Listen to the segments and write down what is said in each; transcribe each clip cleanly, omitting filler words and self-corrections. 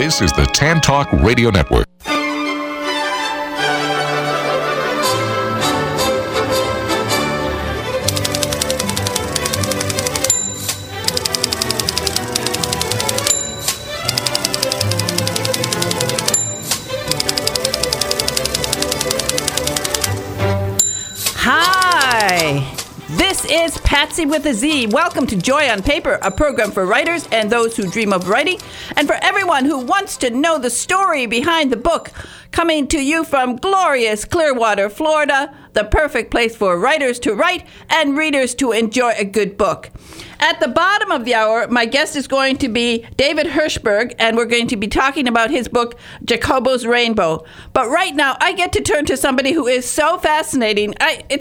This is the Tan Talk Radio Network. This is Patsy with a Z. Welcome to Joy on Paper, a program for writers and those who dream of writing, and for everyone who wants to know the story behind the book. Coming to you from glorious Clearwater, Florida, the perfect place for writers to write and readers to enjoy a good book. At the bottom of the hour, my guest is going to be David Hirshberg, and we're going to be talking about his book, Jacobo's Rainbow. But right now, I get to turn to somebody who is so fascinating.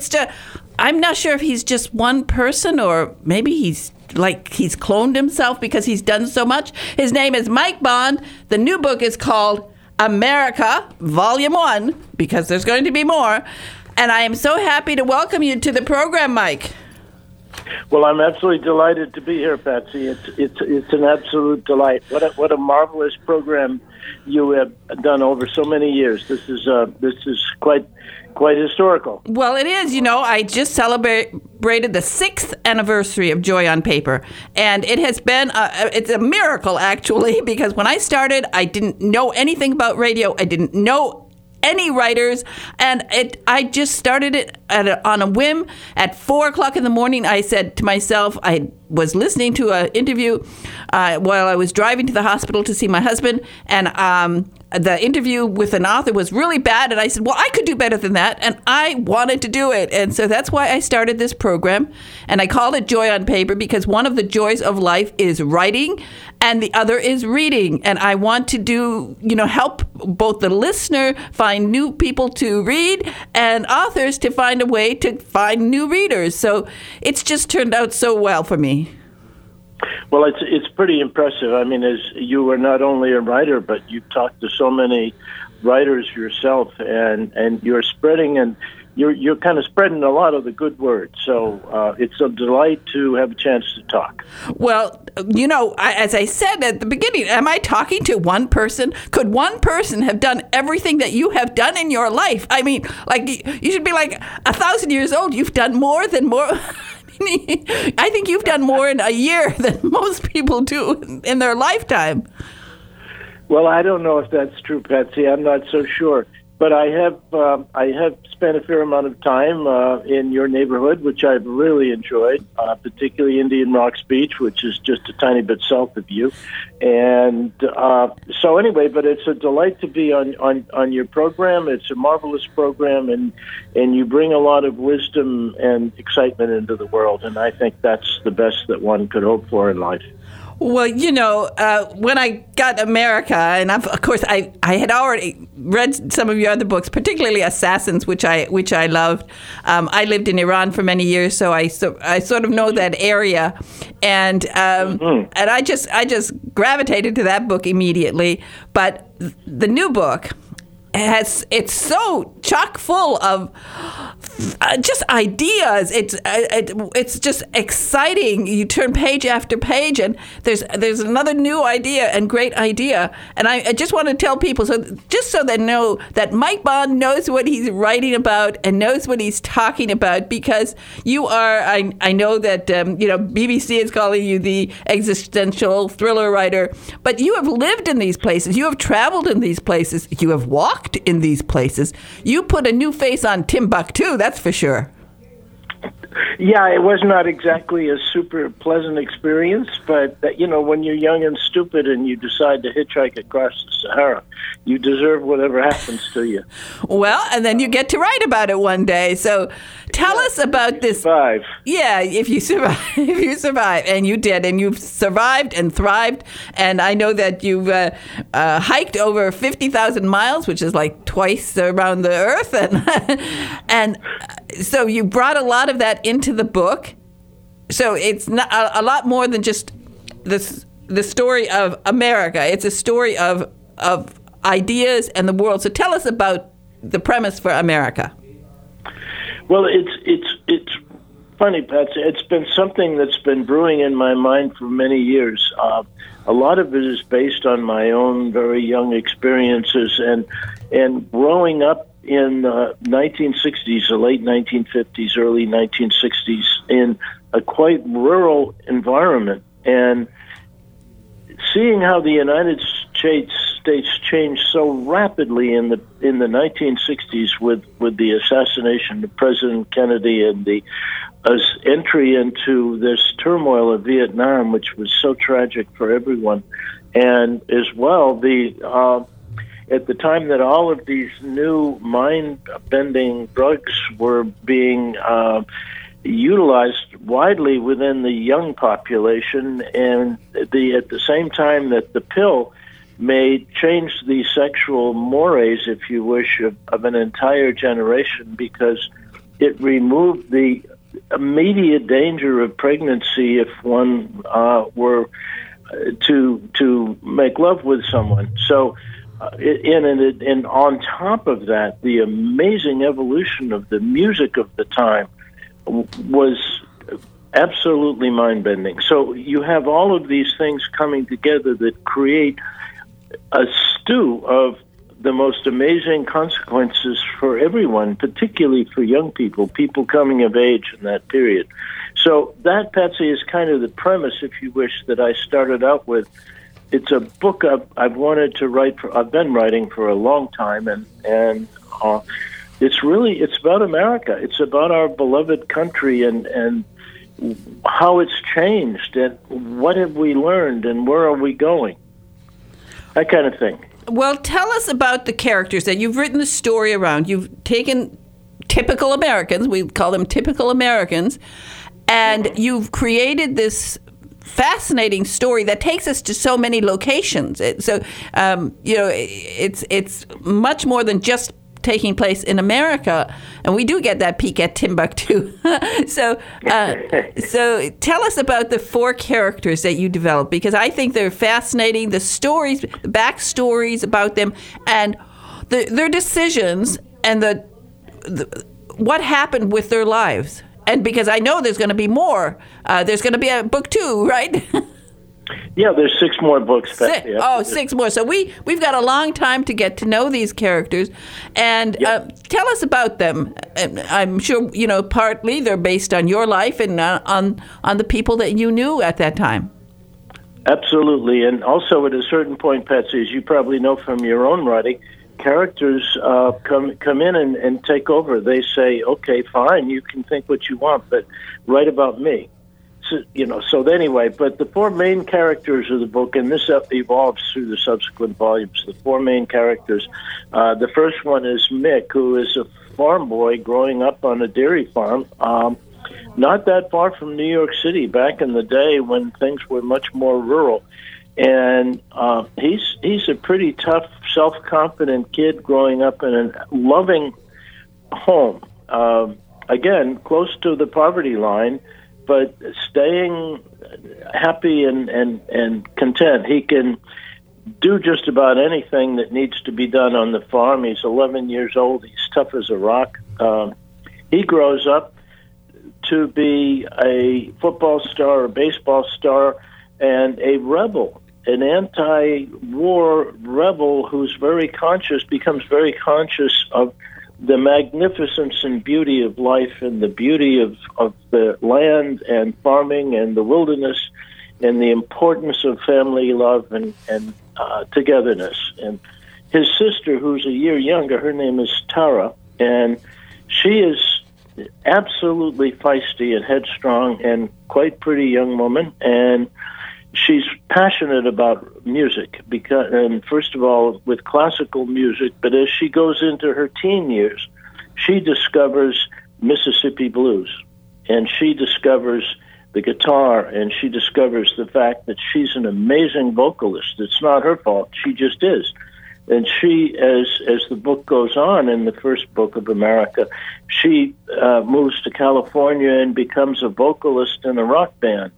I'm not sure if he's just one person or maybe he's cloned himself because he's done so much. His name is Mike Bond. The new book is called America, Volume 1, because there's going to be more. And I am so happy to welcome you to the program, Mike. Well, I'm absolutely delighted to be here, Patsy. It's an absolute delight. What a marvelous program you have done over so many years. This is quite historical. Well, it is. You know, I just celebrated the 6th anniversary of Joy on Paper, and it has been it's a miracle, actually, because when I started, I didn't know anything about radio. I didn't know any writers, and I just started it on a whim. At 4 o'clock in the morning, I said to myself, I was listening to an interview while I was driving to the hospital to see my husband, and the interview with an author was really bad, and I said, well, I could do better than that, and I wanted to do it. And so that's why I started this program, and I called it Joy on Paper because one of the joys of life is writing, and the other is reading. And I want to help both the listener find new people to read and authors to find a way to find new readers. So it's just turned out so well for me. Well, it's pretty impressive. I mean, as you are not only a writer, but you talk to so many writers yourself, and you're spreading, and you're kind of spreading a lot of the good word. So it's a delight to have a chance to talk. Well, as I said at the beginning, am I talking to one person? Could one person have done everything that you have done in your life? I mean, you should be 1,000 years old. You've done more. I think you've done more in a year than most people do in their lifetime. Well, I don't know if that's true, Patsy. I'm not so sure. But I have spent a fair amount of time in your neighborhood, which I've really enjoyed, particularly Indian Rocks Beach, which is just a tiny bit south of you. And so anyway, but it's a delight to be on your program. It's a marvelous program, and you bring a lot of wisdom and excitement into the world. And I think that's the best that one could hope for in life. Well, when I got America, and of course I had already read some of your other books, particularly Assassins, which I loved. I lived in Iran for many years, so I sort of know that area, and and I just gravitated to that book immediately. But the new book it's so chock full of just ideas. It's just exciting. You turn page after page, and there's another new idea and great idea. And I just want to tell people, so they know that Mike Bond knows what he's writing about and knows what he's talking about, because you are. I know that BBC is calling you the existential thriller writer, but you have lived in these places. You have traveled in these places. You have walked in these places. You put a new face on Timbuktu, that's for sure. Yeah, it was not exactly a super pleasant experience, but when you're young and stupid and you decide to hitchhike across the Sahara, you deserve whatever happens to you. Well, and then you get to write about it one day. So tell us about this. Survive. Yeah, if you survive, and you did, and you've survived and thrived. And I know that you've hiked over 50,000 miles, which is like twice around the earth, and so you brought a lot of that into the book. So it's not a lot more than just the story of America. It's a story of ideas and the world. So tell us about the premise for America. Well, it's funny, Patsy. It's been something that's been brewing in my mind for many years. A lot of it is based on my own very young experiences and growing up in the 1960s, the late 1950s, early 1960s, in a quite rural environment, and seeing how the United States changed so rapidly in the 1960s with the assassination of President Kennedy and the entry into this turmoil of Vietnam, which was so tragic for everyone, and as well at the time that all of these new mind-bending drugs were being utilized widely within the young population, and at the same time that the pill changed the sexual mores, if you wish, of an entire generation, because it removed the immediate danger of pregnancy if one were to make love with someone. So, and on top of that, the amazing evolution of the music of the time was absolutely mind-bending. So you have all of these things coming together that create a stew of the most amazing consequences for everyone, particularly for young people coming of age in that period. So that, Patsy, is kind of the premise, if you wish, that I started out with. It's a book I've wanted to write I've been writing for a long time, and it's about America. It's about our beloved country and how it's changed and what have we learned and where are we going. That kind of thing. Well, tell us about the characters that you've written the story around. You've taken typical Americans, we call them typical Americans, and you've created this fascinating story that takes us to so many locations. It's much more than just taking place in America, and we do get that peek at Timbuktu. So tell us about the 4 characters that you developed, because I think they're fascinating. The stories, the backstories about them, and their decisions, and the what happened with their lives. And because I know there's going to be more, there's going to be a book 2, right? Yeah, there's 6 more books. 6 more. So we've got a long time to get to know these characters. And tell us about them. I'm sure, partly they're based on your life and on the people that you knew at that time. Absolutely. And also at a certain point, Patsy, as you probably know from your own writing, characters come in and take over. They say, okay, fine, you can think what you want, but write about me. So anyway, but the 4 main characters of the book, and this evolves through the subsequent volumes, the 4 main characters, the first one is Mick, who is a farm boy growing up on a dairy farm, not that far from New York City, back in the day when things were much more rural. And he's a pretty tough, self-confident kid growing up in a loving home, again, close to the poverty line, but staying happy and content. He can do just about anything that needs to be done on the farm. He's 11 years old. He's tough as a rock. He grows up to be a football star, a baseball star, and a rebel, an anti-war rebel who's becomes very conscious of the magnificence and beauty of life and the beauty of the land and farming and the wilderness and the importance of family love and togetherness. And his sister, who's a year younger, her name is Tara, and she is absolutely feisty and headstrong and quite pretty young woman, and she's passionate about music, and first of all with classical music, but as she goes into her teen years, she discovers Mississippi blues, and she discovers the guitar, and she discovers the fact that she's an amazing vocalist. It's not her fault, she just is. And she, as the book goes on in the first book of America, she moves to California and becomes a vocalist in a rock band.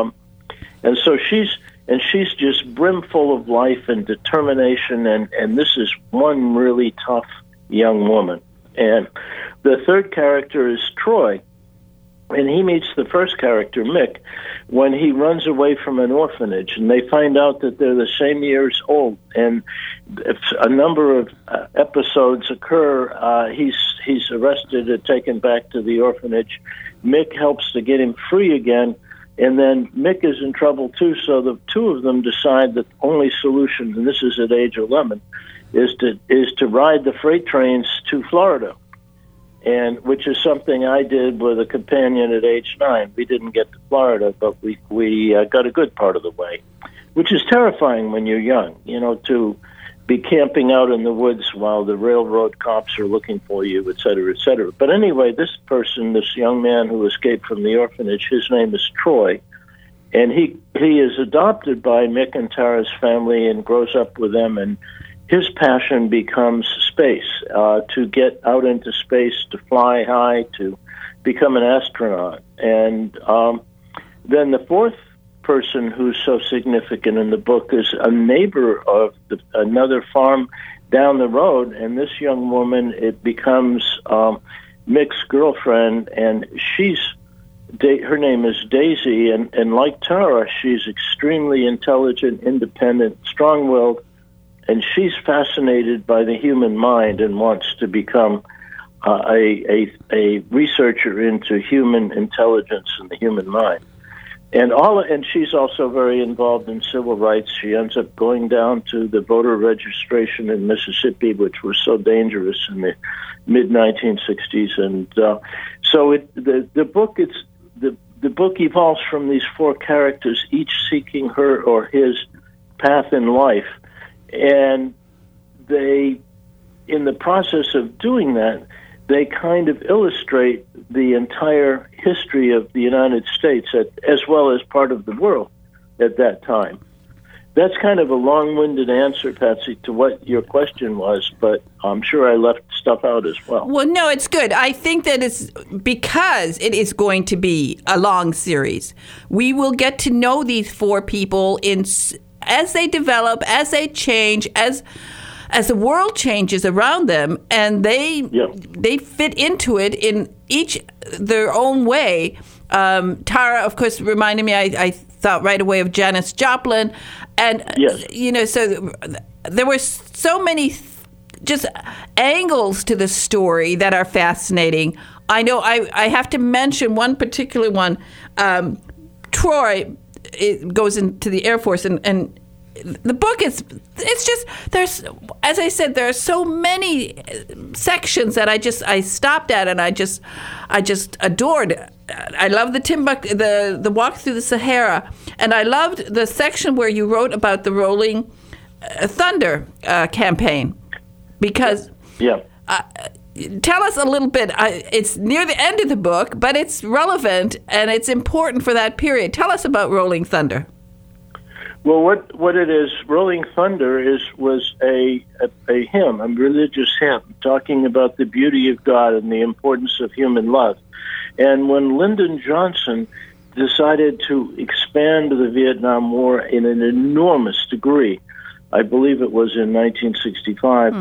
And so she's just brimful of life and determination, and this is one really tough young woman. And the third character is Troy, And he meets the first character, Mick, when he runs away from an orphanage, and they find out that they're the same years old. And if a number of episodes occur. He's arrested and taken back to the orphanage. Mick helps to get him free again, and then Mick is in trouble too. So the two of them decide that the only solution, and this is at age 11, is to ride the freight trains to Florida. And which is something I did with a companion at age 9. We didn't get to Florida, but we got a good part of the way, which is terrifying when you're young, to be camping out in the woods while the railroad cops are looking for you, et cetera, et cetera. But anyway, this young man who escaped from the orphanage, his name is Troy, and he is adopted by Mick and Tara's family and grows up with them, and his passion becomes space, to get out into space, to fly high, to become an astronaut. And then the fourth person who's so significant in the book is a neighbor of another farm down the road, and this young woman, it becomes Mick's girlfriend, and her name is Daisy, and like Tara, she's extremely intelligent, independent, strong-willed, and she's fascinated by the human mind and wants to become a researcher into human intelligence and the human mind. And she's also very involved in civil rights. She ends up going down to the voter registration in Mississippi, which was so dangerous in the mid-1960s. And so the book evolves from these four characters, each seeking her or his path in life. And they, in the process of doing that, they kind of illustrate the entire history of the United States as well as part of the world at that time. That's kind of a long-winded answer, Patsy, to what your question was, but I'm sure I left stuff out as well. Well, no, it's good. I think that it's because it is going to be a long series. We will get to know these four people as they develop, as they change, as the world changes around them, and they fit into it in each their own way. Tara, of course, reminded me, I thought right away of Janis Joplin. And, so there were so many just angles to the story that are fascinating. I know I have to mention one particular one. Troy goes into the Air Force, and the book it's just, there's, as I said, there are so many sections that I stopped at, and I just adored. I love the walk through the Sahara, and I loved the section where you wrote about the Rolling Thunder campaign, because tell us a little bit. It's near the end of the book, but it's relevant and it's important for that period. Tell us about Rolling Thunder. Well, what it is, Rolling Thunder was a hymn, a religious hymn, talking about the beauty of God and the importance of human love. And when Lyndon Johnson decided to expand the Vietnam War in an enormous degree, I believe it was in 1965,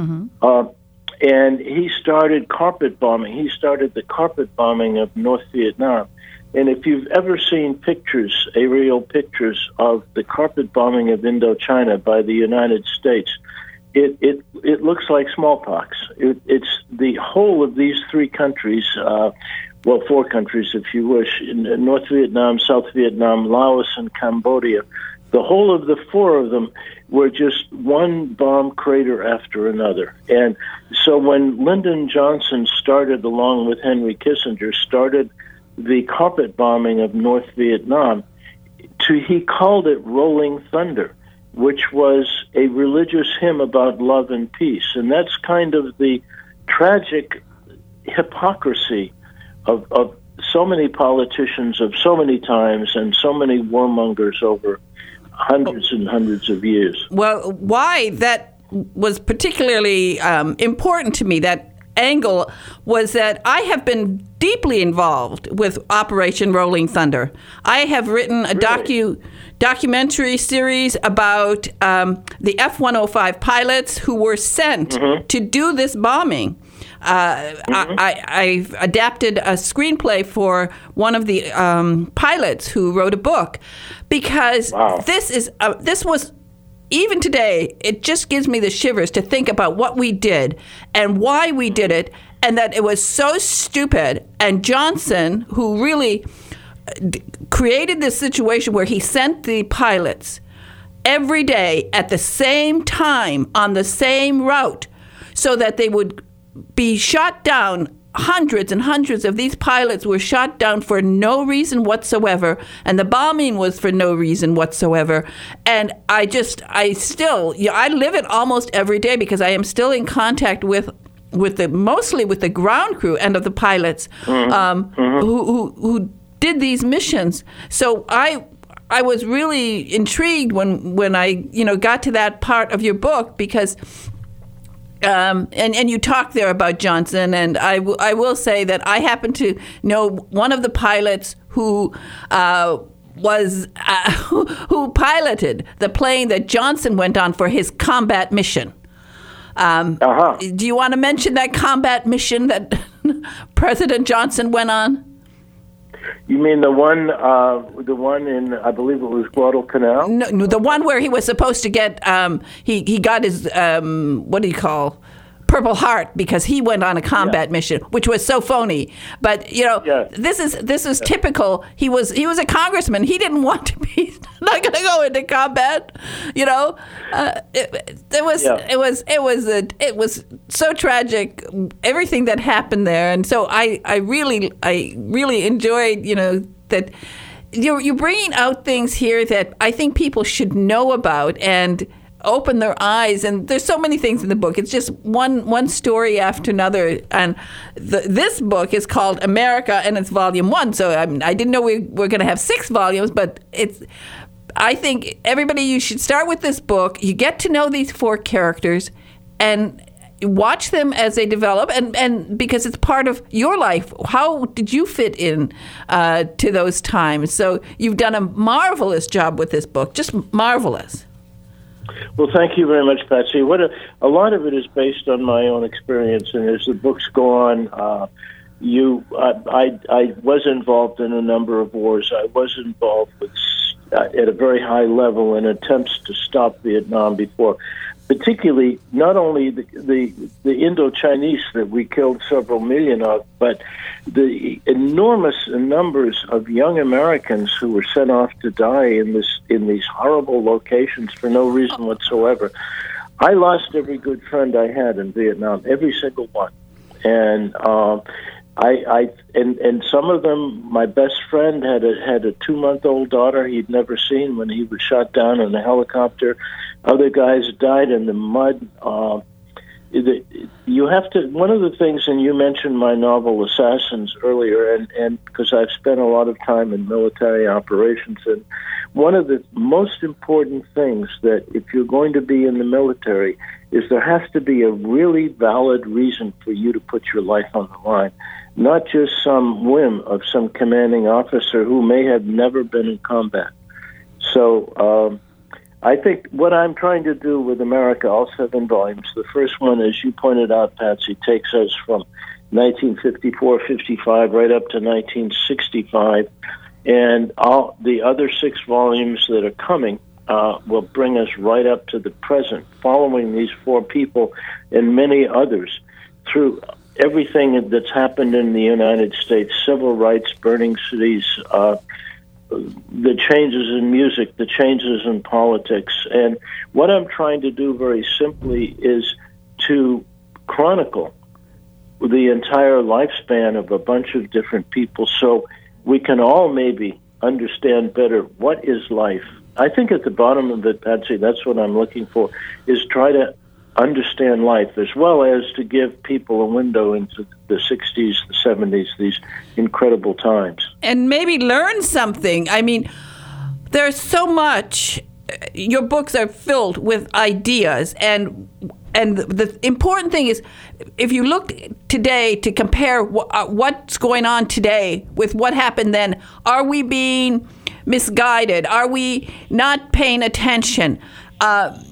and he started carpet bombing. He started the carpet bombing of North Vietnam. And if you've ever seen pictures, aerial pictures of the carpet bombing of Indochina by the United States, it looks like smallpox. It's the whole of these three countries, four countries if you wish, in North Vietnam, South Vietnam, Laos, and Cambodia. The whole of the four of them were just one bomb crater after another. And so when Lyndon Johnson started, along with Henry Kissinger, started the carpet bombing of North Vietnam, he called it Rolling Thunder, which was a religious hymn about love and peace. And that's kind of the tragic hypocrisy of so many politicians of so many times and so many warmongers over hundreds and hundreds of years. Well, why that was particularly important to me, that angle, was that I have been deeply involved with Operation Rolling Thunder. I have written a documentary series about the F-105 pilots who were sent to do this bombing. I adapted a screenplay for one of the pilots who wrote a book, because this was, even today, it just gives me the shivers to think about what we did and why we did it, and that it was so stupid. And Johnson, who really created this situation where he sent the pilots every day at the same time on the same route so that they would be shot down. Hundreds and hundreds of these pilots were shot down for no reason whatsoever, and the bombing was for no reason whatsoever. And I live it almost every day, because I am still in contact mostly with the ground crew and of the pilots who did these missions. So I was really intrigued when I got to that part of your book, because and you talk there about Johnson, and I will say that I happen to know one of the pilots who who piloted the plane that Johnson went on for his combat mission. Do you want to mention that combat mission that President Johnson went on? You mean the one in, I believe it was Guadalcanal? No, the one where he was supposed to get, he got his, what do you call, Purple Heart, because he went on a combat mission, which was so phony. But this is typical. He was a congressman. He didn't want to be not going to go into combat. It was so tragic, everything that happened there. And so I really enjoyed that you're bringing out things here that I think people should know about and open their eyes. And there's so many things in the book. It's just one story after another. And this book is called America, and it's volume 1. So I didn't know we were going to have 6 volumes, but I think everybody, you should start with this book. You get to know these 4 characters and watch them as they develop, and because it's part of your life. How did you fit in to those times? So you've done a marvelous job with this book, just marvelous. Well, thank you very much, Patsy. A lot of it is based on my own experience, and as the books go on, I was involved in a number of wars. I was involved with, at a very high level, in attempts to stop Vietnam before, particularly not only the Indo-Chinese that we killed several million of, but the enormous numbers of young Americans who were sent off to die in these horrible locations for no reason whatsoever. I lost every good friend I had in Vietnam, every single one, and and some of them, my best friend had a 2-month-old daughter he'd never seen when he was shot down in a helicopter. Other guys died in the mud. You have to. One of the things, and you mentioned my novel Assassins earlier, and because I've spent a lot of time in military operations, and one of the most important things that if you're going to be in the military is there has to be a really valid reason for you to put your life on the line, not just some whim of some commanding officer who may have never been in combat. So I think what I'm trying to do with America, all 7 volumes, the first one, as you pointed out, Patsy, takes us from 1954-55 right up to 1965, and all the other 6 volumes that are coming will bring us right up to the present, following these 4 people and many others through everything that's happened in the United States, civil rights, burning cities, the changes in music, the changes in politics. And what I'm trying to do very simply is to chronicle the entire lifespan of a bunch of different people so we can all maybe understand better what is life. I think at the bottom of it, Patsy, that's what I'm looking for, is try to understand life, as well as to give people a window into the 60s, the 70s, these incredible times. And maybe learn something. I mean, there's so much. Your books are filled with ideas, and the important thing is, if you look today to compare what's going on today with what happened then, are we being misguided? Are we not paying attention?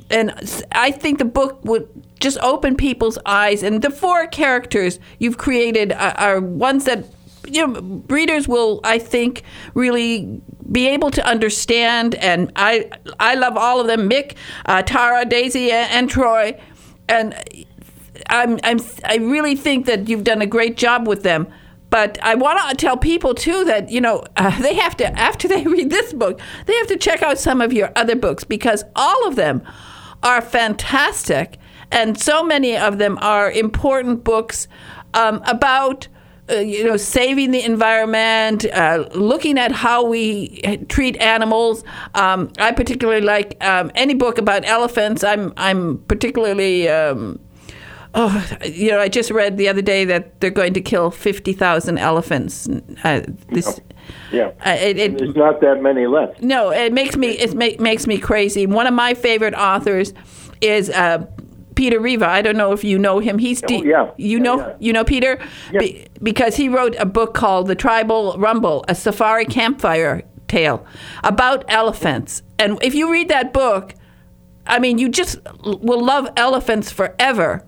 I think the book would just open people's eyes. And the 4 characters you've created are ones that readers will, I think, really be able to understand. And I love all of them: Mick, Tara, Daisy, and Troy. And I really think that you've done a great job with them. But I want to tell people, too, that, they have to, after they read this book, they have to check out some of your other books, because all of them are fantastic. And so many of them are important books about, saving the environment, looking at how we treat animals. I particularly like any book about elephants. I'm particularly... I just read the other day that they're going to kill 50,000 elephants. There's not that many left. No, it makes me crazy. One of my favorite authors is Peter Riva. I don't know if you know him. You know Peter? Yeah. Because he wrote a book called The Tribal Rumble, a safari campfire tale about elephants. And if you read that book, I mean, you just will love elephants forever.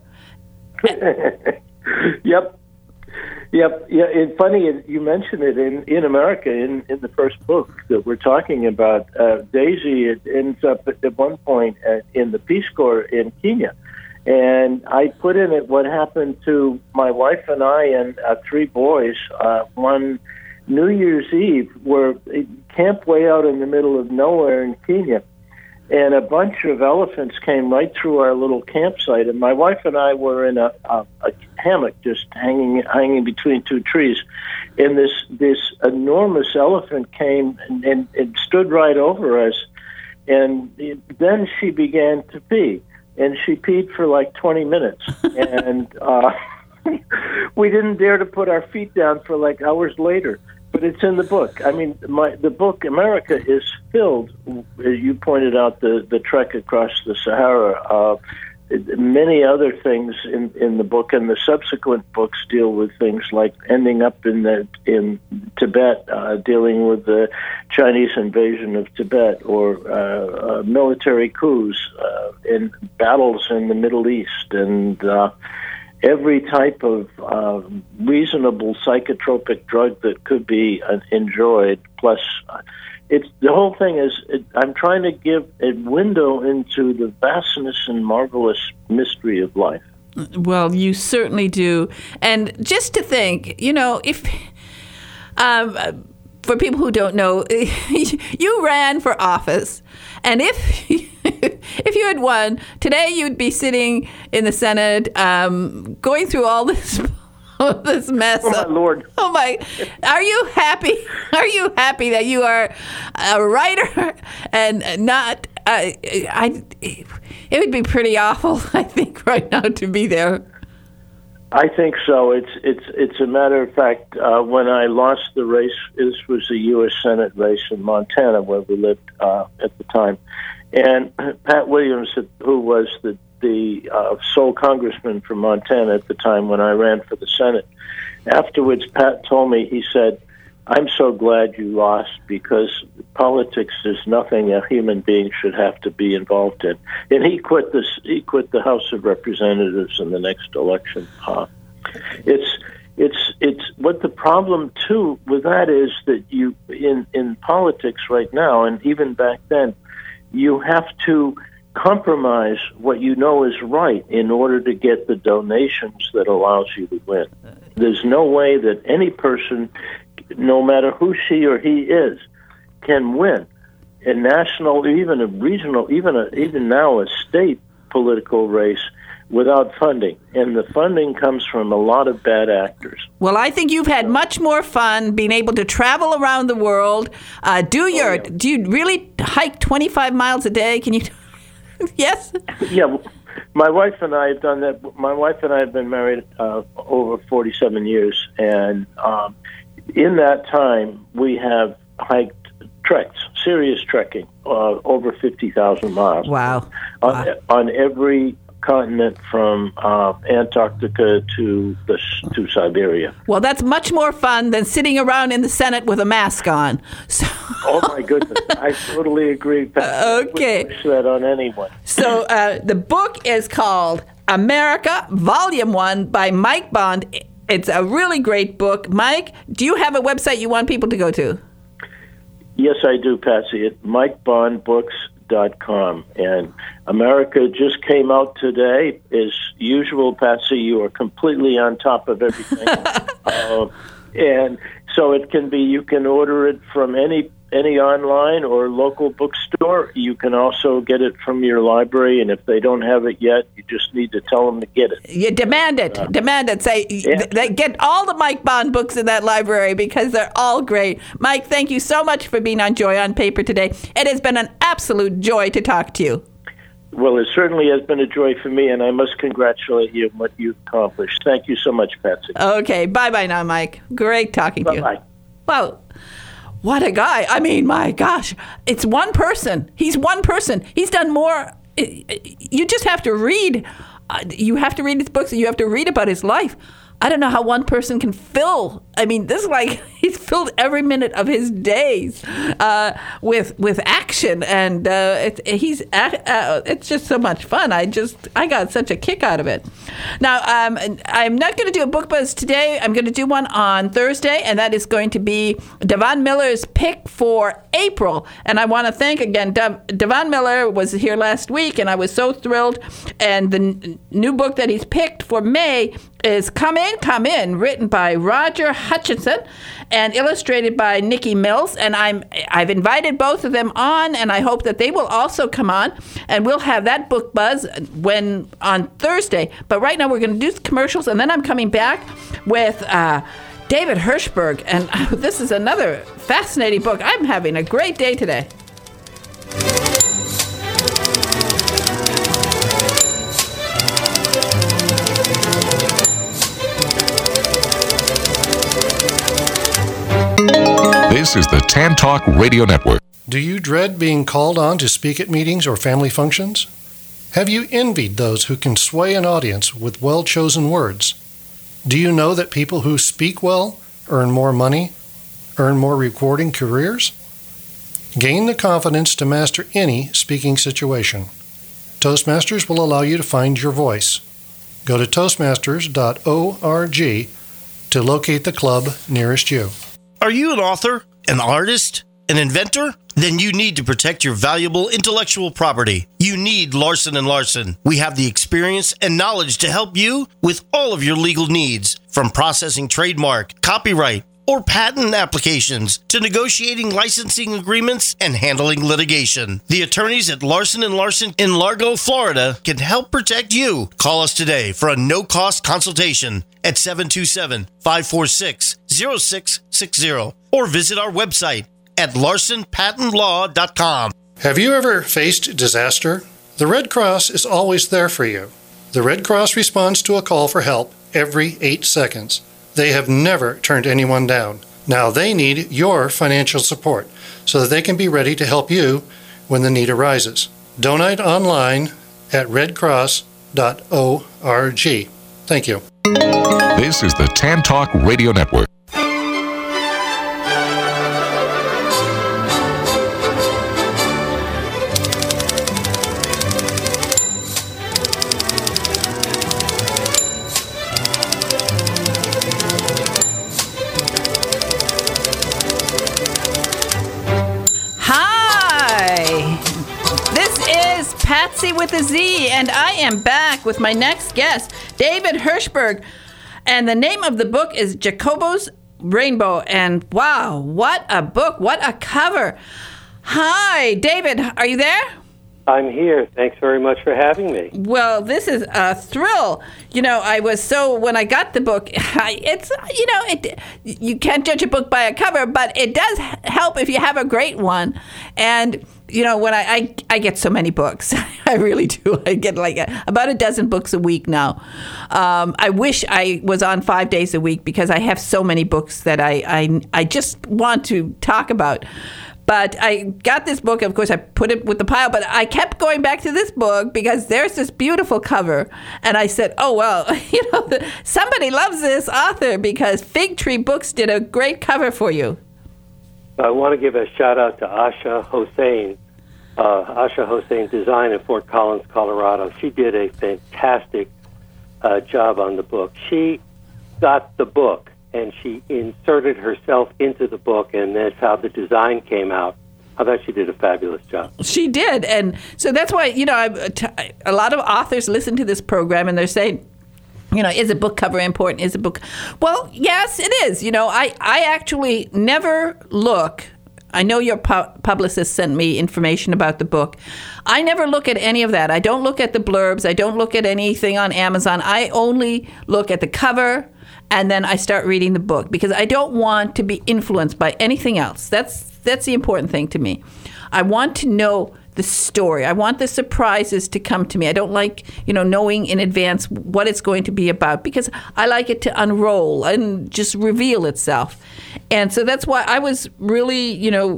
Yep. Yeah, it's funny you mentioned it in America in the first book that we're talking about. Daisy ends up at one point in the Peace Corps in Kenya, and I put in it what happened to my wife and I and 3 boys one New Year's Eve. We're camped way out in the middle of nowhere in Kenya. And a bunch of elephants came right through our little campsite, and my wife and I were in a hammock just hanging between 2 trees. And this enormous elephant came and stood right over us, and then she began to pee, and she peed for like 20 minutes, and we didn't dare to put our feet down for like hours later. But it's in the book. I mean, the book, America, is filled, you pointed out, the trek across the Sahara. Many other things in the book, and the subsequent books deal with things like ending up in Tibet, dealing with the Chinese invasion of Tibet, or military coups, in battles in the Middle East, and every type of reasonable psychotropic drug that could be enjoyed. Plus, the whole thing is, I'm trying to give a window into the vastness and marvelous mystery of life. Well, you certainly do. And just to think, if... for people who don't know, you ran for office, and if you had won today, you'd be sitting in the Senate, going through all this mess. Oh my Lord! Oh my! Are you happy? Are you happy that you are a writer and not? It would be pretty awful, I think, right now to be there. I think so. It's a matter of fact. When I lost the race, this was a U.S. Senate race in Montana, where we lived at the time, and Pat Williams, who was the sole congressman from Montana at the time when I ran for the Senate, afterwards, Pat told me, he said, "I'm so glad you lost, because politics is nothing a human being should have to be involved in." And he quit the House of Representatives in the next election. It's what the problem too with that is that you in politics right now, and even back then, you have to compromise what you know is right in order to get the donations that allows you to win. There's no way that any person, no matter who she or he is, can win a national, even a regional, even now a state political race without funding. And the funding comes from a lot of bad actors. Well, I think you've had much more fun being able to travel around the world. Do you really hike 25 miles a day? Can you? Yes? Yeah. My wife and I have done that. My wife and I have been married over 47 years, and in that time, we have hiked serious trekking, over 50,000 miles. Wow. On every continent from Antarctica to Siberia. Well, that's much more fun than sitting around in the Senate with a mask on. So Oh, my goodness. I totally agree, Pat. Okay. I wouldn't wish that on anyone. So the book is called America, Volume 1 by Mike Bond. It's a really great book. Mike, do you have a website you want people to go to? Yes, I do, Patsy. At MikeBondBooks.com. And America just came out today. As usual, Patsy, you are completely on top of everything. And so it can be, you can order it from any online or local bookstore. You can also get it from your library, and if they don't have it yet, you just need to tell them to get it. You demand it. Demand it. Say, they get all the Mike Bond books in that library because they're all great. Mike, thank you so much for being on Joy on Paper today. It has been an absolute joy to talk to you. Well, it certainly has been a joy for me, and I must congratulate you on what you've accomplished. Thank you so much, Patsy. Okay, bye-bye now, Mike. Great talking to you. Bye-bye. Well, what a guy. I mean, my gosh, it's one person. He's one person. He's done more. You just have to read. You have to read his books, and you have to read about his life. I don't know how one person can fill. I mean, this is like he's filled every minute of his days with action, and it's just so much fun. I got such a kick out of it. Now, I'm not going to do a book buzz today. I'm going to do one on Thursday, and that is going to be Devon Miller's pick for April. And I want to thank again Devon Miller was here last week, and I was so thrilled. And the new book that he's picked for May is Come In, written by Roger Hutchinson and illustrated by Nikki Mills. And I've invited both of them on, and I hope that they will also come on, and we'll have that book buzz on Thursday. But right now we're going to do commercials, and then I'm coming back with David Hirschberg, and this is another fascinating book. I'm having a great day today. This is the Tan Talk Radio Network. Do you dread being called on to speak at meetings or family functions? Have you envied those who can sway an audience with well-chosen words? Do you know that people who speak well earn more money, earn more rewarding careers? Gain the confidence to master any speaking situation. Toastmasters will allow you to find your voice. Go to toastmasters.org to locate the club nearest you. Are you an author, an artist, an inventor? Then you need to protect your valuable intellectual property. You need Larson & Larson. We have the experience and knowledge to help you with all of your legal needs, from processing trademark, copyright, or patent applications to negotiating licensing agreements and handling litigation. The attorneys at Larson & Larson in Largo, Florida can help protect you. Call us today for a no-cost consultation at 727-546-0660 or visit our website at larsonpatentlaw.com. Have you ever faced disaster? The Red Cross is always there for you. The Red Cross responds to a call for help every 8 seconds. They have never turned anyone down. Now they need your financial support so that they can be ready to help you when the need arises. Donate online at redcross.org. Thank you. This is the Tan Talk Radio Network. Patsy with a Z, and I am back with my next guest, David Hirschberg. And the name of the book is Jacobo's Rainbow. And wow, what a book, what a cover. Hi, David, are you there? I'm here. Thanks very much for having me. Well, this is a thrill. You know, when I got the book, you can't judge a book by a cover, but it does help if you have a great one. And, you know, when I get so many books, I really do. I get like about a dozen books a week now. I wish I was on 5 days a week because I have so many books that I just want to talk about. But I got this book. Of course, I put it with the pile. But I kept going back to this book because there's this beautiful cover. And I said, oh, well, somebody loves this author because Fig Tree Books did a great cover for you. I want to give a shout-out to Asha Hossain Design in Fort Collins, Colorado. She did a fantastic job on the book. She got the book, and she inserted herself into the book, and that's how the design came out. I thought she did a fabulous job. She did, and so that's why, a lot of authors listen to this program, and they're saying, is a book cover important? Is a book... Well, yes, it is. I actually never look... I know your publicist sent me information about the book. I never look at any of that. I don't look at the blurbs. I don't look at anything on Amazon. I only look at the cover, and then I start reading the book because I don't want to be influenced by anything else. That's the important thing to me. I want to know the story. I want the surprises to come to me. I don't like, knowing in advance what it's going to be about because I like it to unroll and just reveal itself. And so that's why I was really,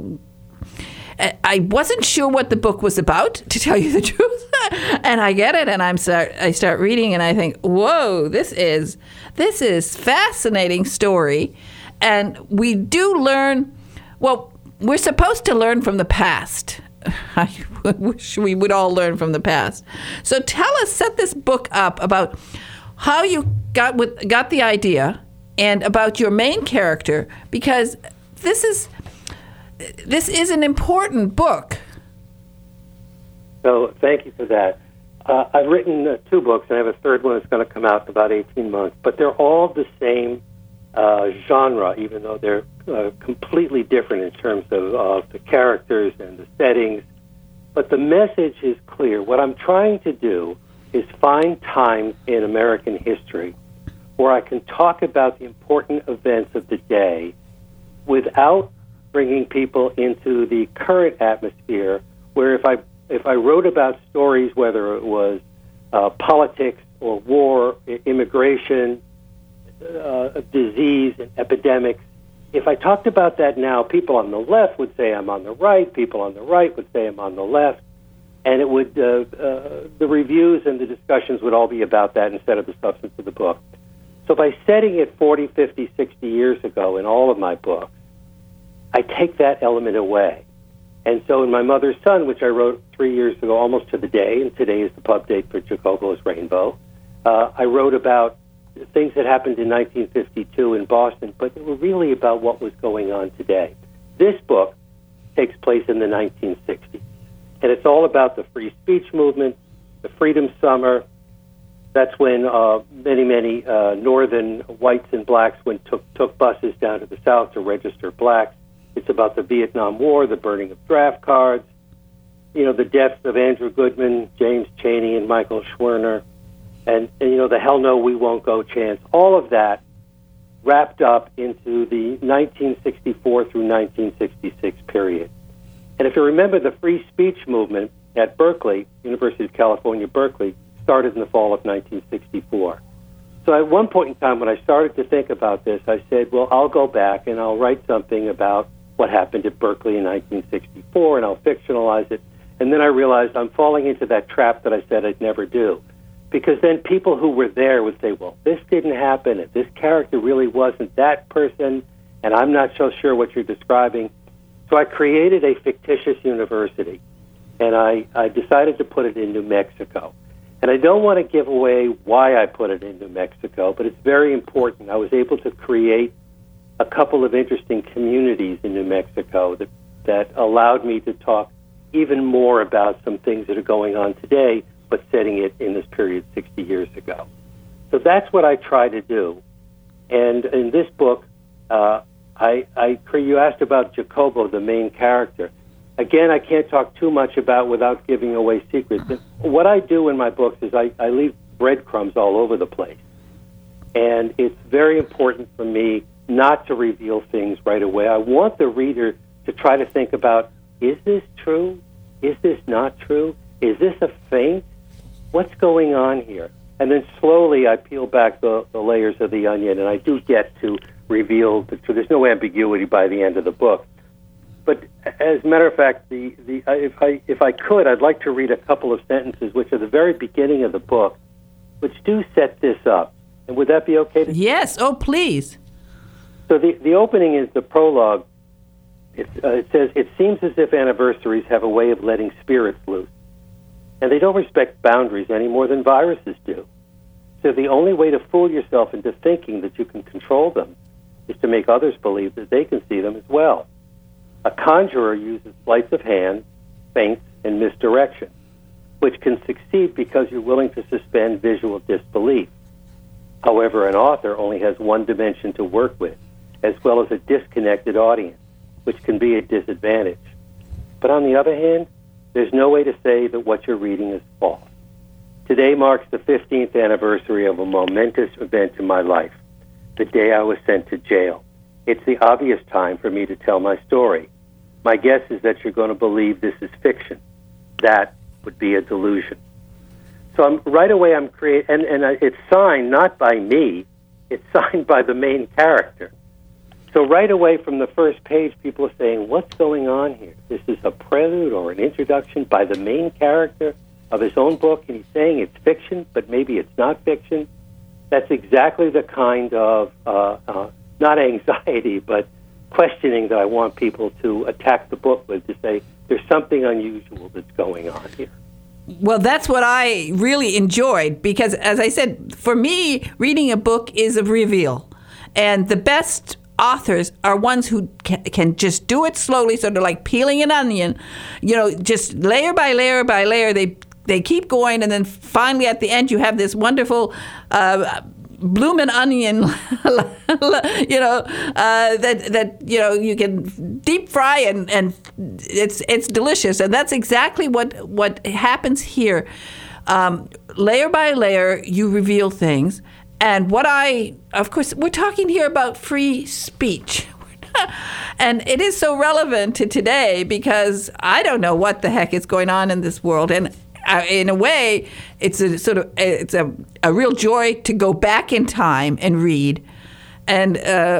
I wasn't sure what the book was about, to tell you the truth. And I get it, and I start reading, and I think, whoa, this is fascinating story. And we do learn, well, we're supposed to learn from the past. I wish we would all learn from the past. So set this book up about how you got the idea and about your main character, because this is an important book. So thank you for that. I've written 2 books, and I have a third one that's going to come out in about 18 months, but they're all the same genre, even though they're completely different in terms of the characters and the settings. But the message is clear. What I'm trying to do is find times in American history where I can talk about the important events of the day without bringing people into the current atmosphere, where if I wrote about stories, whether it was politics or war, immigration, disease and epidemics, if I talked about that now, people on the left would say I'm on the right, people on the right would say I'm on the left, and it would the reviews and the discussions would all be about that instead of the substance of the book. So by setting it 40, 50, 60 years ago in all of my books, I take that element away. And so in My Mother's Son, which I wrote 3 years ago, almost to the day, and today is the pub date for Jacobo's Rainbow, I wrote about things that happened in 1952 in Boston, but they were really about what was going on today. This book takes place in the 1960s, and it's all about the free speech movement, the Freedom Summer. That's when many northern whites and blacks took buses down to the South to register blacks. It's about the Vietnam War, the burning of draft cards, the deaths of Andrew Goodman, James Chaney, and Michael Schwerner, and the hell no, we won't go chance. All of that wrapped up into the 1964 through 1966 period. And if you remember, the free speech movement at Berkeley, University of California, Berkeley, started in the fall of 1964. So at one point in time, when I started to think about this, I said, well, I'll go back and I'll write something about what happened at Berkeley in 1964, and I'll fictionalize it. And then I realized I'm falling into that trap that I said I'd never do. Because then people who were there would say, well, this didn't happen, and this character really wasn't that person, and I'm not so sure what you're describing. So I created a fictitious university, and I decided to put it in New Mexico. And I don't want to give away why I put it in New Mexico, but it's very important. I was able to create a couple of interesting communities in New Mexico that allowed me to talk even more about some things that are going on today, but setting it in this period 60 years ago. So that's what I try to do. And in this book, you asked about Jacobo, the main character. Again, I can't talk too much about without giving away secrets. What I do in my books is I leave breadcrumbs all over the place. And it's very important for me not to reveal things right away. I want the reader to try to think about, is this true? Is this not true? Is this a feint? What's going on here? And then slowly I peel back the layers of the onion, and I do get to reveal the truth. There's no ambiguity by the end of the book. But as a matter of fact, if I could, I'd like to read a couple of sentences, which are the very beginning of the book, which do set this up. And would that be okay? Yes. Oh, please. So the opening is the prologue. It says, "It seems as if anniversaries have a way of letting spirits loose, and they don't respect boundaries any more than viruses do. So the only way to fool yourself into thinking that you can control them is to make others believe that they can see them as well. A conjurer uses sleights of hand, feints, and misdirection, which can succeed because you're willing to suspend visual disbelief. However, an author only has one dimension to work with, as well as a disconnected audience, which can be a disadvantage. But on the other hand, there's no way to say that what you're reading is false. Today marks the 15th anniversary of a momentous event in my life, the day I was sent to jail. It's the obvious time for me to tell my story. My guess is that you're going to believe this is fiction. That would be a delusion." So I'm creating, and it's signed not by me, it's signed by the main character. So right away from the first page, people are saying, what's going on here? This is a prelude or an introduction by the main character of his own book, and he's saying it's fiction, but maybe it's not fiction. That's exactly the kind of, not anxiety, but questioning that I want people to attack the book with, to say there's something unusual that's going on here. Well, that's what I really enjoyed, because, as I said, for me, reading a book is a reveal. And the best authors are ones who can just do it slowly, sort of like peeling an onion, just layer by layer by layer. They keep going, and then finally at the end you have this wonderful bloomin' onion, that you can deep fry and it's delicious, and that's exactly what happens here. Layer by layer, you reveal things, and of course, we're talking here about free speech. And it is so relevant to today because I don't know what the heck is going on in this world, and in a way, it's a real joy to go back in time and read, and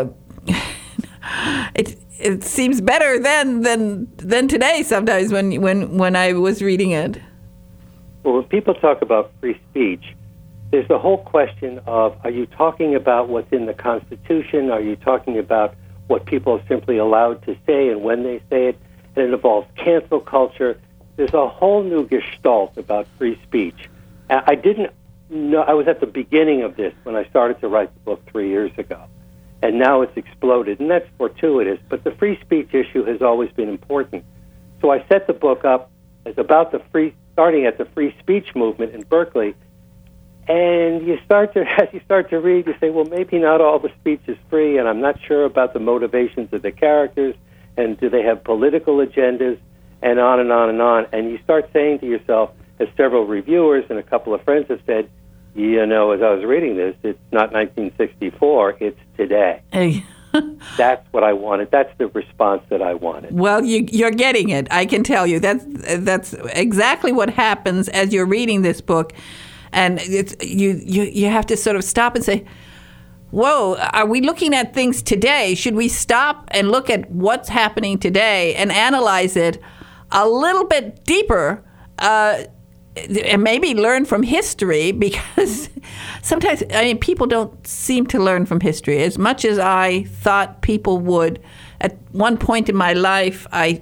it seems better than today sometimes when I was reading it. Well, when people talk about free speech, there's the whole question of: are you talking about what's in the Constitution? Are you talking about what people are simply allowed to say and when they say it? And it involves cancel culture. There's a whole new gestalt about free speech. I didn't know. I was at the beginning of this when I started to write the book 3 years ago, and now it's exploded, and that's fortuitous. But the free speech issue has always been important. So I set the book up as about starting at the free speech movement in Berkeley, and as you start to read, you say, well, maybe not all the speech is free, and I'm not sure about the motivations of the characters, and do they have political agendas? And on and on and on. And you start saying to yourself, as several reviewers and a couple of friends have said, as I was reading this, it's not 1964, it's today. Hey. That's what I wanted. That's the response that I wanted. Well, you're getting it. I can tell you. That's exactly what happens as you're reading this book. And you have to sort of stop and say, whoa, are we looking at things today? Should we stop and look at what's happening today and analyze it a little bit deeper, and maybe learn from history? Because sometimes, people don't seem to learn from history as much as I thought people would. At one point in my life, I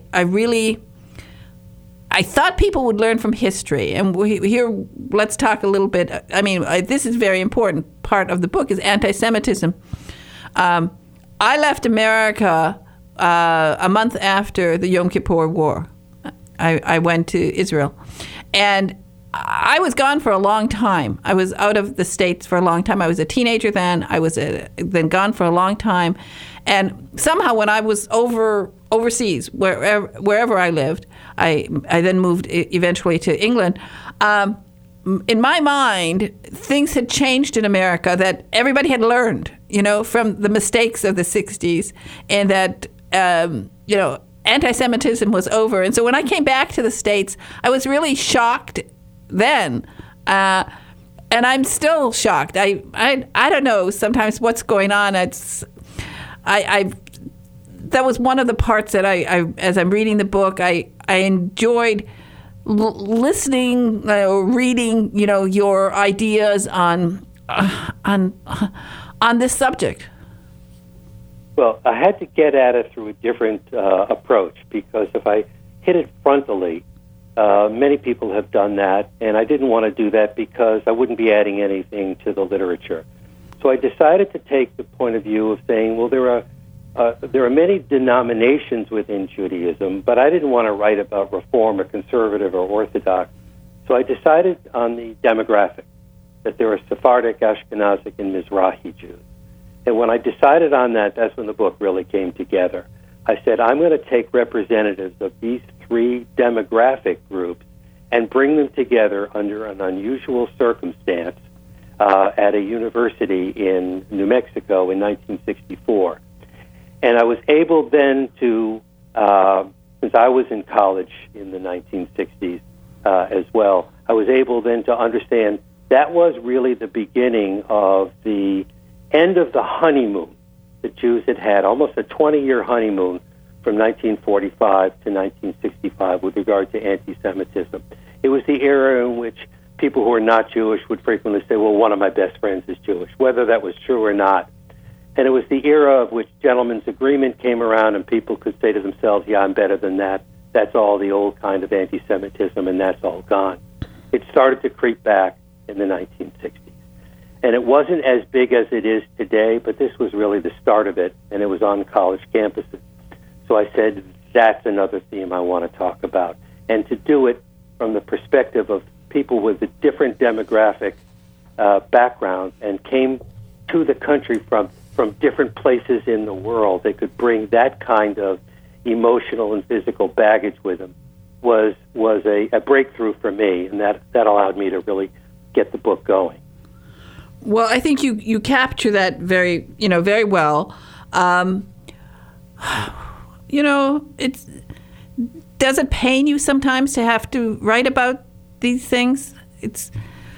thought people would learn from history. And here, let's talk a little bit. This is a very important part of the book, is anti-Semitism. I left America a month after the Yom Kippur War. I went to Israel. And I was gone for a long time. I was out of the States for a long time. I was a teenager then. I was then gone for a long time. And somehow when I was overseas, wherever I lived, I then moved eventually to England. In my mind, things had changed in America that everybody had learned, from the mistakes of the 60s, and that, anti-Semitism was over. And so when I came back to the States, I was really shocked then. And I'm still shocked. I don't know sometimes what's going on. that was one of the parts that I as I'm reading the book, I enjoyed listening or reading, your ideas on this subject. Well, I had to get at it through a different approach, because if I hit it frontally, many people have done that, and I didn't want to do that because I wouldn't be adding anything to the literature. So I decided to take the point of view of saying, well, there are many denominations within Judaism, but I didn't want to write about Reform or Conservative or Orthodox. So I decided on the demographic, that there are Sephardic, Ashkenazic, and Mizrahi Jews. And when I decided on that, that's when the book really came together. I said, I'm going to take representatives of these three demographic groups and bring them together under an unusual circumstance at a university in New Mexico in 1964. And I was able then to, since I was in college in the 1960s as well, I was able then to understand that was really the beginning of the end of the honeymoon that Jews had almost a 20-year honeymoon from 1945 to 1965 with regard to anti-Semitism. It was the era in which people who are not Jewish would frequently say, well, one of my best friends is Jewish, whether that was true or not. And it was the era of which gentleman's agreement came around and people could say to themselves, yeah, I'm better than that. That's all the old kind of anti-Semitism, and that's all gone. It started to creep back in the 1960s. And it wasn't as big as it is today, but this was really the start of it, and it was on college campuses. So I said, that's another theme I want to talk about. And to do it from the perspective of people with a different demographic background and came to the country from different places in the world, they could bring that kind of emotional and physical baggage with them, was a breakthrough for me, and that allowed me to really get the book going. Well, I think you capture that very well. Does it pain you sometimes to have to write about these things? That's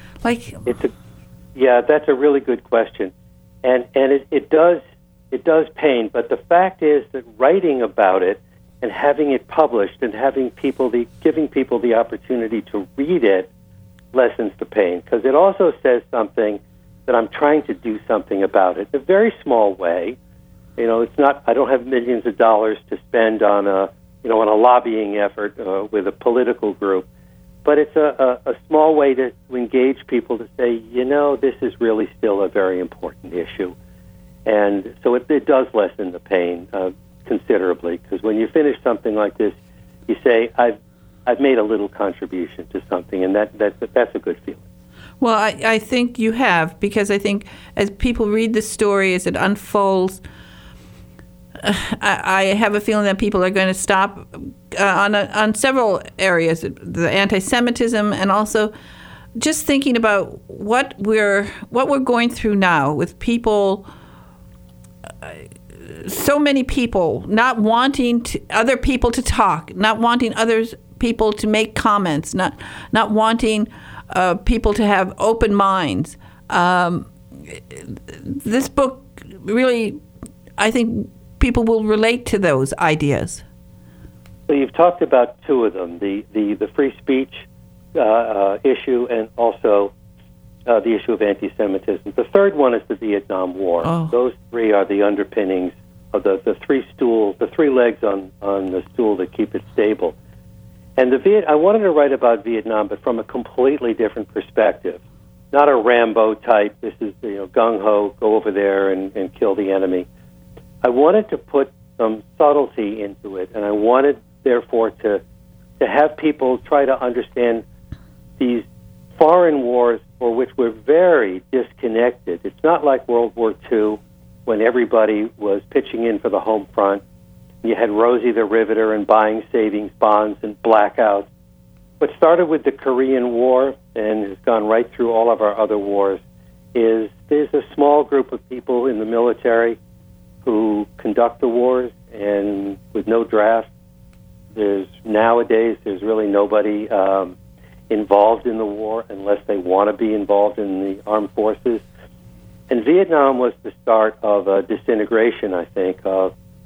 a really good question, and it does pain. But the fact is that writing about it and having it published and giving people the opportunity to read it lessens the pain, because it also says something that I'm trying to do something about it in a very small way. It's not. I don't have millions of dollars to spend on a lobbying effort with a political group, but it's a small way to engage people to say, this is really still a very important issue, and so it does lessen the pain considerably, because when you finish something like this, you say, I've made a little contribution to something, and that's a good feeling. Well, I think you have, because I think as people read the story, as it unfolds, I have a feeling that people are going to stop on several areas, the anti-Semitism, and also just thinking about what we're going through now with people, so many people not wanting other people to talk, not wanting other people to make comments, not wanting people to have open minds. This book really, I think, people will relate to those ideas. So you've talked about two of them, the free speech issue and also the issue of anti-Semitism. The third one is the Vietnam War. Oh. Those three are the underpinnings of the three legs on the stool that keep it stable. And I wanted to write about Vietnam, but from a completely different perspective. Not a Rambo type, this is gung-ho, go over there and kill the enemy. I wanted to put some subtlety into it, and I wanted, therefore, to have people try to understand these foreign wars for which we're very disconnected. It's not like World War II, when everybody was pitching in for the home front. You had Rosie the Riveter and buying savings bonds and blackouts. What started with the Korean War and has gone right through all of our other wars is there's a small group of people in the military who conduct the wars, and with no draft, nowadays there's really nobody involved in the war unless they want to be involved in the armed forces. And Vietnam was the start of a disintegration, I think, of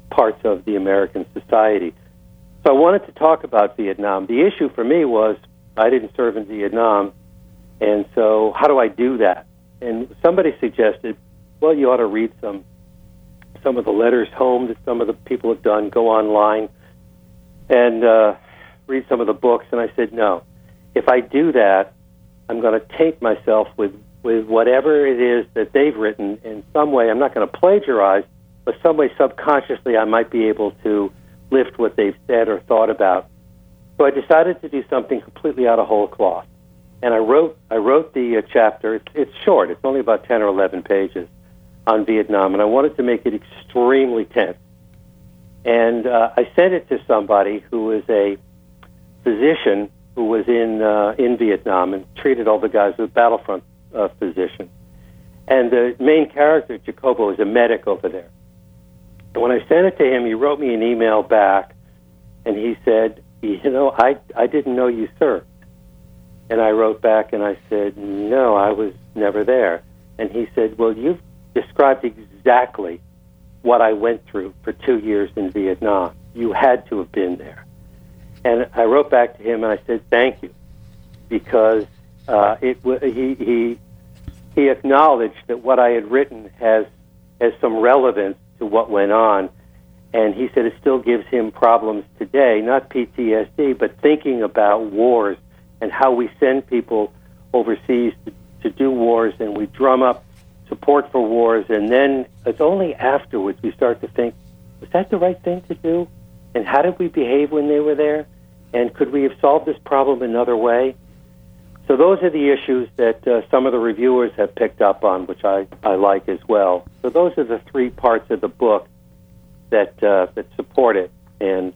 parts of the American society. So I wanted to talk about Vietnam. The issue for me was I didn't serve in Vietnam, and so how do I do that? And somebody suggested, well, you ought to read some of the letters home that some of the people have done, go online and read some of the books. And I said, no, if I do that, I'm going to taint myself with whatever it is that they've written in some way. I'm not going to plagiarize, but some way subconsciously I might be able to lift what they've said or thought about. So I decided to do something completely out of whole cloth. And I wrote the chapter. It's short. It's only about 10 or 11 pages on Vietnam, and I wanted to make it extremely tense. And I sent it to somebody who was a physician who was in Vietnam and treated all the guys with battlefront physicians. And the main character, Jacobo, is a medic over there. And when I sent it to him, he wrote me an email back, and he said, I didn't know you served. And I wrote back and I said, no, I was never there. And he said, well, you've described exactly what I went through for 2 years in Vietnam. You had to have been there. And I wrote back to him and I said, thank you, because he acknowledged that what I had written has some relevance to what went on. And he said it still gives him problems today, not PTSD, but thinking about wars and how we send people overseas to do wars, and we drum up support for wars, and then it's only afterwards we start to think, was that the right thing to do? And how did we behave when they were there? And could we have solved this problem another way? So those are the issues that some of the reviewers have picked up on, which I like as well. So those are the three parts of the book that support it. And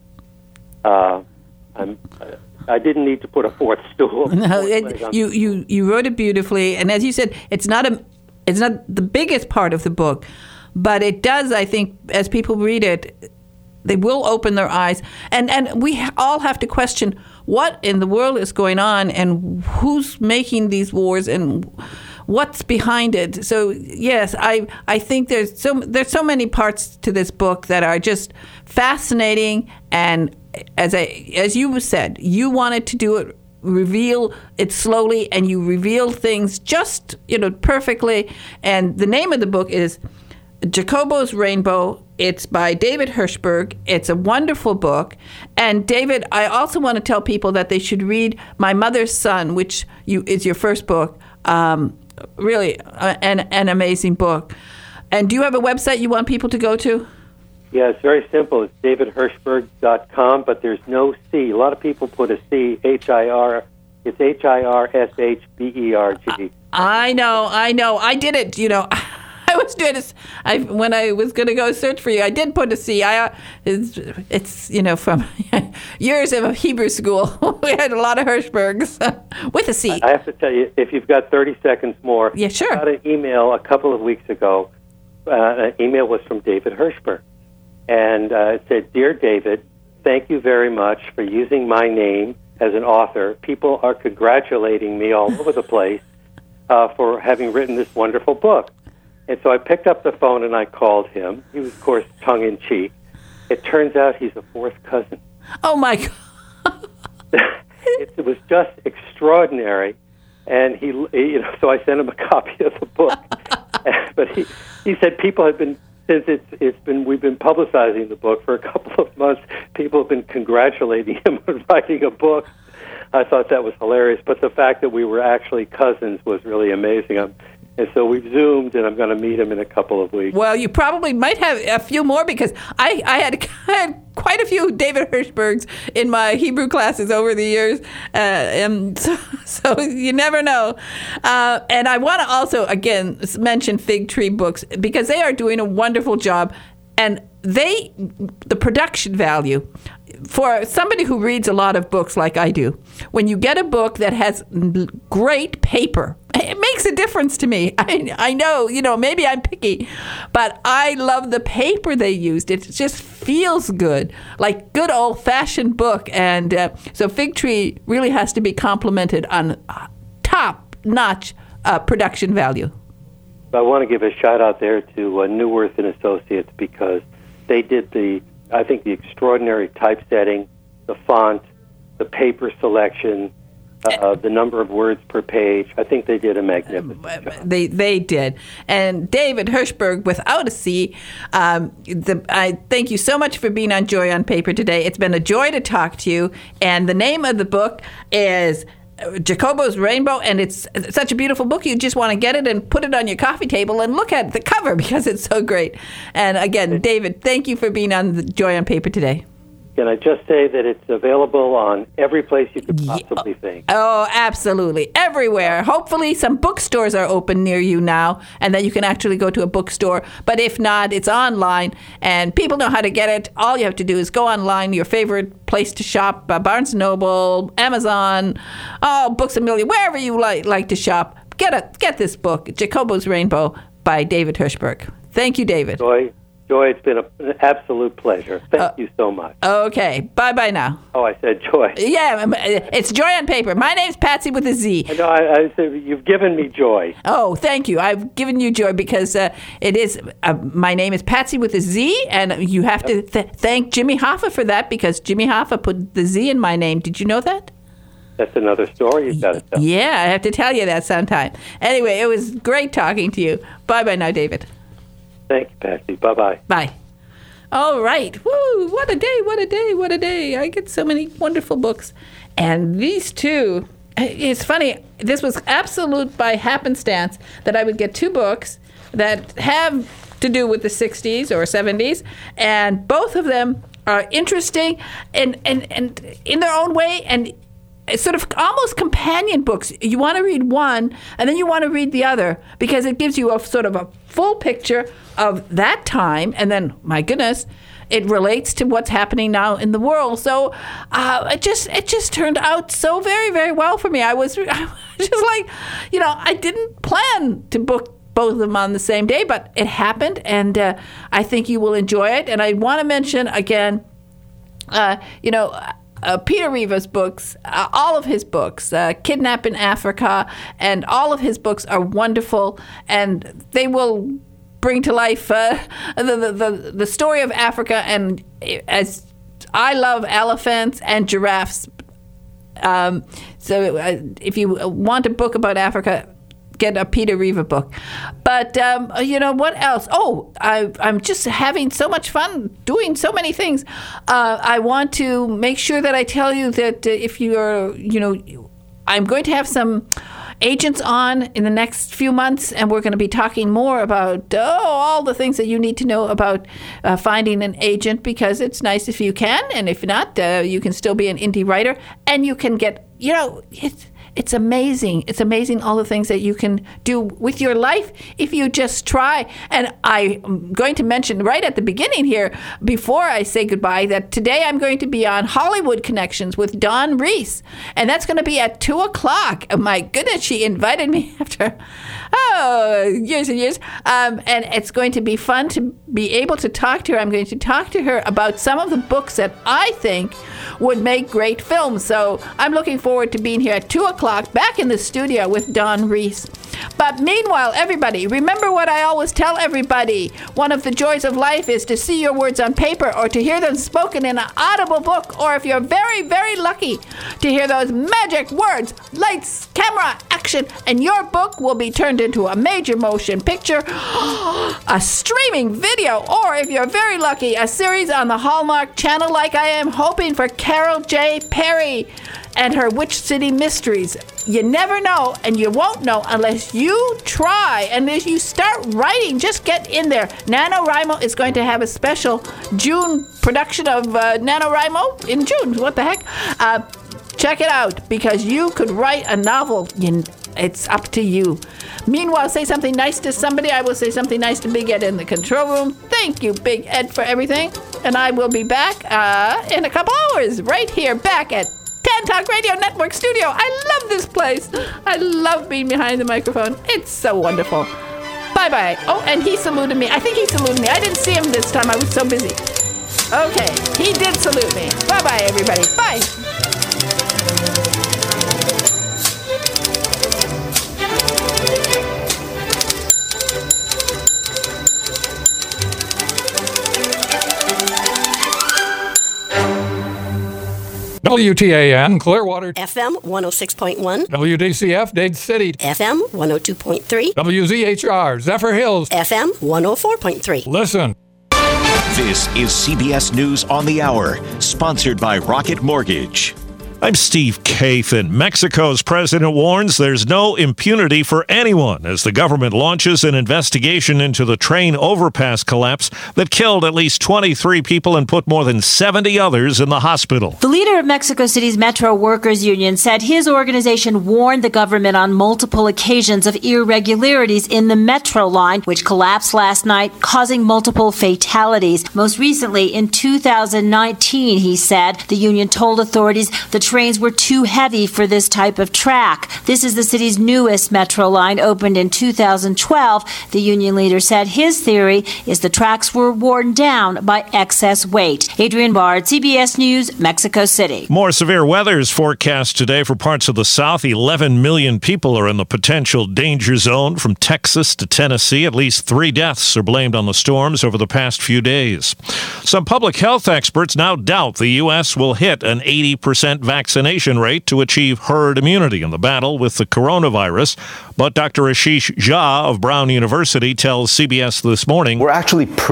I didn't need to put a fourth stool. No, you wrote it beautifully, and as you said, it's not the biggest part of the book, but it does, I think, as people read it, they will open their eyes, and we all have to question what in the world is going on and who's making these wars and what's behind it. So yes, I think there's so many parts to this book that are just fascinating, and as you said, you wanted to do it, reveal it slowly, and you reveal things just perfectly. And the name of the book is Jacobo's Rainbow. It's by David Hirshberg. It's a wonderful book. And David, I also want to tell people that they should read My Mother's Son, which is your first book. Really an amazing book. And do you have a website you want people to go to? Yeah, it's very simple. It's davidhirshberg.com, but there's no C. A lot of people put a C, H-I-R. It's Hirshberg. I know. I did it, I was doing this. When I was going to go search for you, I did put a C. It's from years of Hebrew school. We had a lot of Hirshbergs with a C. I have to tell you, if you've got 30 seconds more, yeah, sure. I got an email a couple of weeks ago. An email was from David Hirshberg, and it said, "Dear David, thank you very much for using my name as an author. People are congratulating me all over the place for having written this wonderful book." And so I picked up the phone and I called him. He was, of course, tongue-in-cheek. It turns out he's a fourth cousin. Oh, my God. It was just extraordinary. And so I sent him a copy of the book. But he said people have been, since we've been publicizing the book for a couple of months, people have been congratulating him on writing a book. I thought that was hilarious. But the fact that we were actually cousins was really amazing. And so we've Zoomed, and I'm going to meet him in a couple of weeks. Well, you probably might have a few more, because I had quite a few David Hirshbergs in my Hebrew classes over the years. And so you never know. And I want to also, again, mention Fig Tree Books, because they are doing a wonderful job. And the production value, for somebody who reads a lot of books like I do, when you get a book that has great paper, it makes a difference to me. I know, maybe I'm picky, but I love the paper they used. It just feels good, like good old-fashioned book. And so Fig Tree really has to be complimented on top-notch production value. I want to give a shout-out there to Neuwirth and Associates, because they did the extraordinary typesetting, the font, the paper selection, the number of words per page. I think they did a magnificent job. They did. And David Hirschberg, without a C, I thank you so much for being on Joy on Paper today. It's been a joy to talk to you. And the name of the book is Jacobo's Rainbow, and it's such a beautiful book. You just want to get it and put it on your coffee table and look at the cover because it's so great. And again, David, thank you for being on the Joy on Paper today. Can I just say that it's available on every place you could possibly think? Oh, absolutely. Everywhere. Hopefully some bookstores are open near you now and that you can actually go to a bookstore. But if not, it's online and people know how to get it. All you have to do is go online, your favorite place to shop, Barnes & Noble, Amazon, Books A Million, wherever you like to shop. Get this book, Jacobo's Rainbow by David Hirschberg. Thank you, David. Joy, it's been an absolute pleasure. Thank you so much. Okay. Bye-bye now. Oh, I said Joy. Yeah, it's Joy on Paper. My name's Patsy with a Z. I know, I said you've given me joy. Oh, thank you. I've given you joy because it is, my name is Patsy with a Z, and you have to thank Jimmy Hoffa for that because Jimmy Hoffa put the Z in my name. Did you know that? That's another story you've got to tell. Yeah, I have to tell you that sometime. Anyway, it was great talking to you. Bye-bye now, David. Thank you, Patsy. Bye-bye. Bye. All right. Woo, what a day, what a day, what a day. I get so many wonderful books. And these two, it's funny, this was absolute by happenstance that I would get two books that have to do with the 60s or 70s, and both of them are interesting and in their own way, and sort of almost companion books. You want to read one, and then you want to read the other, because it gives you a sort of a full picture of that time, and then, my goodness, it relates to what's happening now in the world. So it just turned out so very, very well for me. I was just like, I didn't plan to book both of them on the same day, but it happened, and I think you will enjoy it. And I want to mention again, Peter Riva's books, all of his books, Kidnap in Africa, and all of his books are wonderful, and they will bring to life the story of Africa. And as I love elephants and giraffes, so if you want a book about Africa, get a Peter Riva book. But what else? Oh, I'm just having so much fun doing so many things. I want to make sure that I tell you that if you're, I'm going to have some agents on in the next few months, and we're going to be talking more about all the things that you need to know about finding an agent, because it's nice if you can, and if not, you can still be an indie writer, and you can get, It's amazing. It's amazing all the things that you can do with your life if you just try. And I'm going to mention right at the beginning here, before I say goodbye, that today I'm going to be on Hollywood Connections with Dawn Reese. And that's going to be at 2 o'clock. Oh, my goodness, she invited me after, years and years. And it's going to be fun to be able to talk to her. I'm going to talk to her about some of the books that I think would make great films. So I'm looking forward to being here at 2 o'clock back in the studio with Dawn Reese. But meanwhile, everybody, remember what I always tell everybody. One of the joys of life is to see your words on paper or to hear them spoken in an audible book, or if you're very, very lucky, to hear those magic words, lights, camera, action, and your book will be turned into a major motion picture, a streaming video, or if you're very lucky, a series on the Hallmark Channel, like I am hoping for Carol J. Perry and her Witch City Mysteries. You never know, and you won't know unless you try. And as you start writing, just get in there. NaNoWriMo is going to have a special June production of NaNoWriMo in June. What the heck? Check it out, because you could write a novel. It's up to you. Meanwhile, say something nice to somebody. I will say something nice to Big Ed in the control room. Thank you, Big Ed, for everything. And I will be back in a couple hours right here back at Tan Talk Radio Network Studio. I love this place. I love being behind the microphone. It's so wonderful. Bye-bye. Oh, and he saluted me. I think he saluted me. I didn't see him this time. I was so busy. Okay, he did salute me. Bye-bye, everybody. Bye. WTAN, Clearwater. FM 106.1. WDCF, Dade City. FM 102.3. WZHR, Zephyr Hills. FM 104.3. Listen. This is CBS News on the Hour, sponsored by Rocket Mortgage. I'm Steve Kathan. Mexico's president warns there's no impunity for anyone as the government launches an investigation into the train overpass collapse that killed at least 23 people and put more than 70 others in the hospital. The leader of Mexico City's Metro Workers Union said his organization warned the government on multiple occasions of irregularities in the Metro line, which collapsed last night, causing multiple fatalities. Most recently, in 2019, he said, the union told authorities the trains were too heavy for this type of track. This is the city's newest metro line, opened in 2012. The union leader said his theory is the tracks were worn down by excess weight. Adrian Bard, CBS News, Mexico City. More severe weather is forecast today for parts of the South. 11 million people are in the potential danger zone from Texas to Tennessee. At least 3 deaths are blamed on the storms over the past few days. Some public health experts now doubt the U.S. will hit an 80% vaccination rate to achieve herd immunity in the battle with the coronavirus. But Dr. Ashish Jha of Brown University tells CBS This Morning, we're actually